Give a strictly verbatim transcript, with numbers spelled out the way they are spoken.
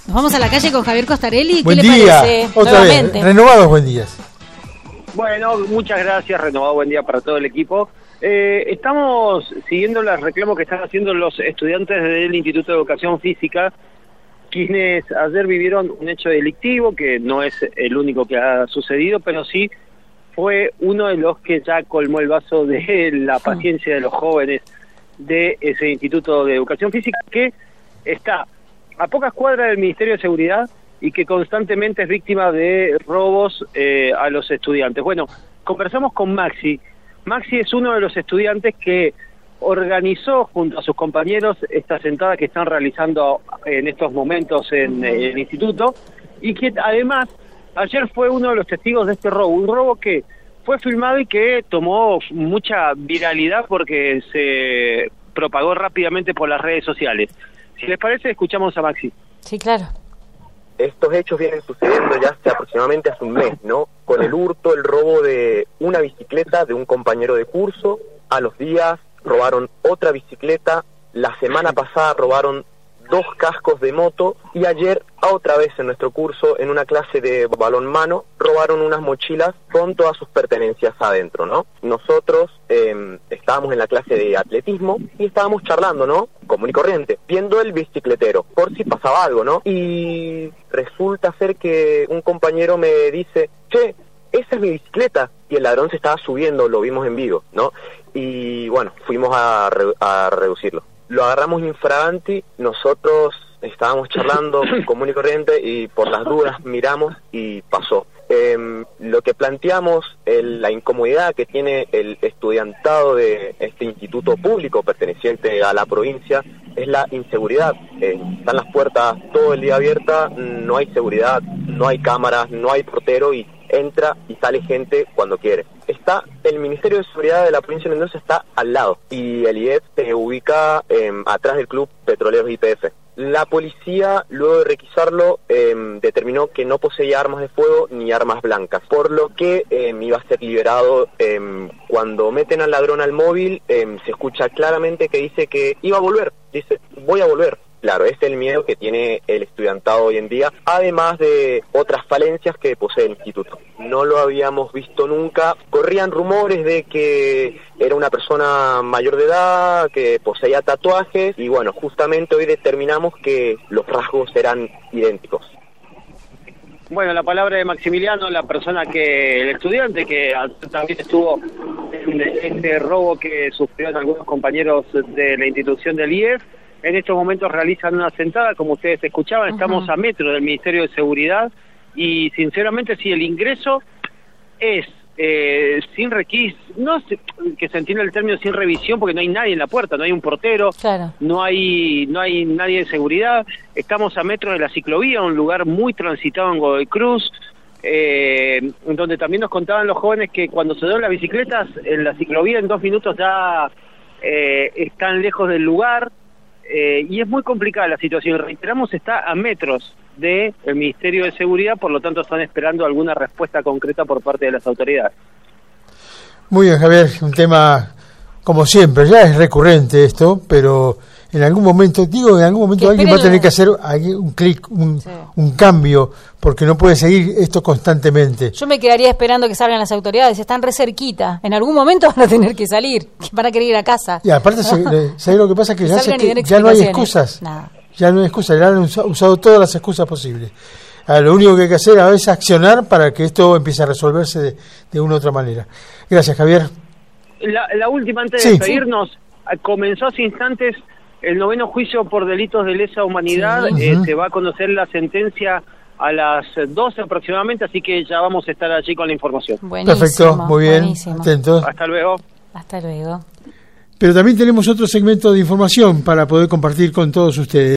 Nos vamos a la calle con Javier Costarelli. Buen ¿Qué le día. parece? Otra Nuevamente. vez, renovados buen días. Bueno, muchas gracias, renovado buen día para todo el equipo. Eh, estamos siguiendo los reclamos que están haciendo los estudiantes del Instituto de Educación Física, quienes ayer vivieron un hecho delictivo, que no es el único que ha sucedido, pero sí fue uno de los que ya colmó el vaso de la paciencia de los jóvenes de ese Instituto de Educación Física, que está a pocas cuadras del Ministerio de Seguridad y que constantemente es víctima de robos eh, a los estudiantes. Bueno, conversamos con Maxi. Maxi es uno de los estudiantes que organizó junto a sus compañeros esta sentada que están realizando en estos momentos en, en el instituto, y que además ayer fue uno de los testigos de este robo, un robo que fue filmado y que tomó mucha viralidad porque se propagó rápidamente por las redes sociales. Si les parece, escuchamos a Maxi. Sí, claro. Estos hechos vienen sucediendo ya hace aproximadamente hace un mes, ¿no? Con el hurto, el robo de una bicicleta de un compañero de curso. A los días robaron otra bicicleta. La semana pasada robaron dos cascos de moto. Y ayer, otra vez en nuestro curso, en una clase de balonmano, robaron unas mochilas con todas sus pertenencias adentro, ¿no? Nosotros eh, estábamos en la clase de atletismo y estábamos charlando, ¿no? Común y corriente, viendo el bicicletero, por si pasaba algo, ¿no? Y resulta ser que un compañero me dice, che, esa es mi bicicleta, y el ladrón se estaba subiendo, lo vimos en vivo, ¿no? Y bueno, fuimos a, re a reducirlo. Lo agarramos infraganti, nosotros estábamos charlando común y corriente y por las dudas miramos y pasó. Eh, lo que planteamos, el, la incomodidad que tiene el estudiantado de este instituto público perteneciente a la provincia, es la inseguridad. Eh, están las puertas todo el día abiertas, no hay seguridad, no hay cámaras, no hay portero y entra y sale gente cuando quiere. Está el Ministerio de Seguridad de la provincia de Mendoza, está al lado, y el I E F se ubica eh, atrás del Club Petroleros Y P F. La policía, luego de requisarlo, eh, determinó que no poseía armas de fuego ni armas blancas, por lo que eh, iba a ser liberado. Eh, cuando meten al ladrón al móvil, eh, se escucha claramente que dice que iba a volver, dice, voy a volver. Claro, ese es el miedo que tiene el estudiantado hoy en día, además de otras falencias que posee el instituto. No lo habíamos visto nunca. Corrían rumores de que era una persona mayor de edad, que poseía tatuajes, y bueno, justamente hoy determinamos que los rasgos eran idénticos. Bueno, la palabra de Maximiliano, la persona que, el estudiante que también estuvo en este robo que sufrieron algunos compañeros de la institución del I E F. En estos momentos realizan una sentada, como ustedes escuchaban, estamos uh-huh. a metro del Ministerio de Seguridad, y sinceramente si el ingreso es eh, sin requis, no sé, que se entiende el término sin revisión, porque no hay nadie en la puerta, no hay un portero, claro. no hay no hay nadie de seguridad. Estamos a metro de la ciclovía, un lugar muy transitado en Godoy Cruz, eh, donde también nos contaban los jóvenes que cuando se dan las bicicletas en la ciclovía en dos minutos ya eh, están lejos del lugar. Eh, y es muy complicada la situación. Reiteramos, está a metros del Ministerio de Seguridad, por lo tanto están esperando alguna respuesta concreta por parte de las autoridades. Muy bien, Javier, un tema como siempre, ya es recurrente esto, pero en algún momento, digo, en algún momento alguien va a tener que hacer un clic, un, sí. un cambio, porque no puede seguir esto constantemente. Yo me quedaría esperando que salgan las autoridades, están re cerquita, en algún momento van a tener que salir, van a querer ir a casa. Y aparte, ¿sabes lo que pasa? Que, que ya, se, que ya no hay excusas, Nada. ya no hay excusas, ya han usado todas las excusas posibles. Ah, lo único que hay que hacer a veces es accionar para que esto empiece a resolverse de, de una u otra manera. Gracias, Javier. La, la última, antes sí. de despedirnos, comenzó hace instantes el noveno juicio por delitos de lesa humanidad. Sí. eh, uh-huh. Se va a conocer la sentencia a las doce aproximadamente, así que ya vamos a estar allí con la información. Buenísimo, perfecto, muy bien, buenísimo. Atentos. Hasta luego. Hasta luego. Pero también tenemos otro segmento de información para poder compartir con todos ustedes.